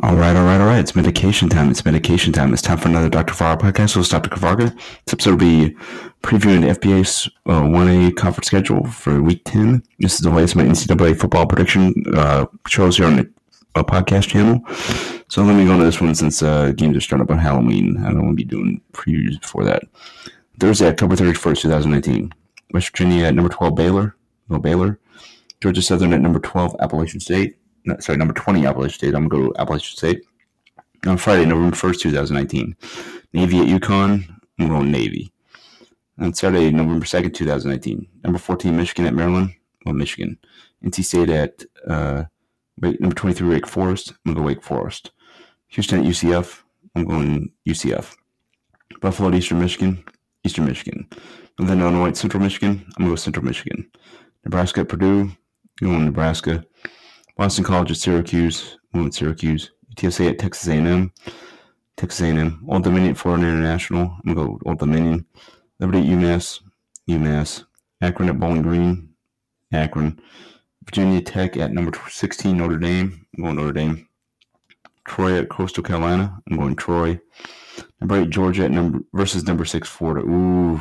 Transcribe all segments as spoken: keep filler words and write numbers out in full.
All right, all right, all right. It's medication time. It's medication time. It's time for another Doctor Farrar podcast. So it's Doctor Kavarga. This episode will be previewing the F B A's uh, one A conference schedule for Week ten. This is the latest my N C double A football prediction uh, shows here on the uh, podcast channel. So let me go into this one since uh, games are starting up on Halloween. I don't want to be doing previews before that. Thursday, October thirty-first, twenty nineteen. West Virginia at number twelve, Baylor. No Baylor. Georgia Southern at number twelve, Appalachian State. No, sorry, number twenty, Appalachian State. I'm going to go to Appalachian State. On Friday, November first, twenty nineteen. Navy at UConn. I'm going Navy. On Saturday, November second, twenty nineteen. Number fourteen, Michigan at Maryland. Well, Michigan. N C State at uh, number twenty-three, Wake Forest. I'm going to go Wake Forest. Houston at U C F. I'm going U C F. Buffalo at Eastern Michigan. Eastern Michigan. Northern Illinois at Central Michigan. I'm going to go Central Michigan. Nebraska at Purdue. I'm going Nebraska. Boston College at Syracuse. I'm going Syracuse. U T S A at Texas A and M. Texas A and M. Old Dominion at Florida International. I'm going to go Old Dominion. Liberty at UMass. UMass. Akron at Bowling Green. Akron. Virginia Tech at number sixteen, Notre Dame. I'm going Notre Dame. Troy at Coastal Carolina. I'm going Troy. Number eight, Georgia at number versus number six, Florida. Ooh.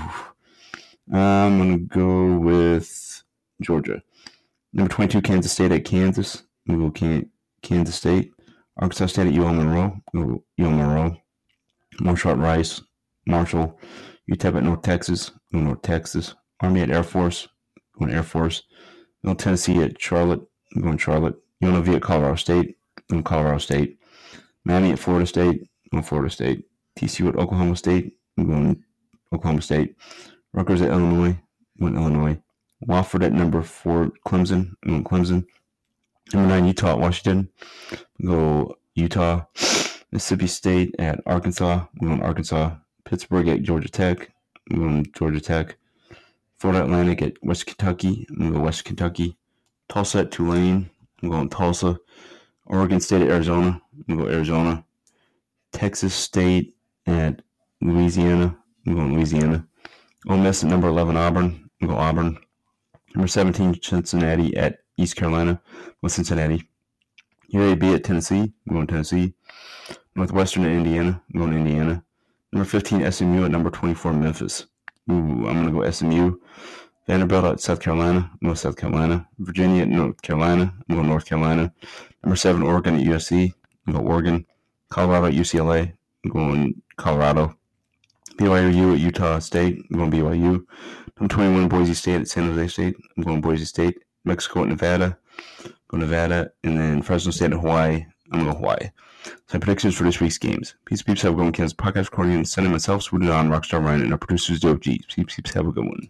I'm going to go with Georgia. Number twenty-two, Kansas State at Kansas. I'm going to go Kansas State. Arkansas State at U L Monroe. U L Monroe. Marshall at Rice. Marshall. U T E P at North Texas. North Texas. Army at Air Force. Going Air Force. Middle Tennessee at Charlotte. I'm going Charlotte. U N L V at Colorado State. I'm going Colorado State. Miami at Florida State. I'm going Florida State. T C U at Oklahoma State. I'm going Oklahoma State. Rutgers at Illinois. I'm going Illinois. Wofford at number four, Clemson. I'm going Clemson. Number nine, Utah at Washington. I'm going go Utah. Mississippi State at Arkansas. I'm going Arkansas. Pittsburgh at Georgia Tech. I'm going Georgia Tech. Florida Atlantic at West Kentucky. I'm going to go West Kentucky. Tulsa at Tulane. I'm going Tulsa. Oregon State at Arizona. I'm going to go Arizona. Texas State at Louisiana. I'm going Louisiana. Ole Miss at number eleven, Auburn. I'm going Auburn. Number seventeen, Cincinnati at East Carolina. With Cincinnati. U A B at Tennessee. I'm going Tennessee. Northwestern at Indiana. I'm going Indiana. Number fifteen, S M U at number twenty-four, Memphis. Ooh, I'm going to go S M U. Vanderbilt at South Carolina. I'm going South Carolina. Virginia at North Carolina. I'm going North Carolina. Number seven, Oregon at U S C. I'm going Oregon. Colorado at U C L A. I'm going Colorado. B Y U at Utah State. I'm going B Y U. Number twenty-one, Boise State at San Jose State. I'm going Boise State. Mexico at Nevada. Go Nevada. And then Fresno State at Hawaii. I'm going Hawaii. So my predictions for this week's games. Peace, peeps, have a good one. Kansas podcast recording and sending myself, Swooted on Rockstar Ryan, and our producers, Dope G. Peace, peeps, have a good one.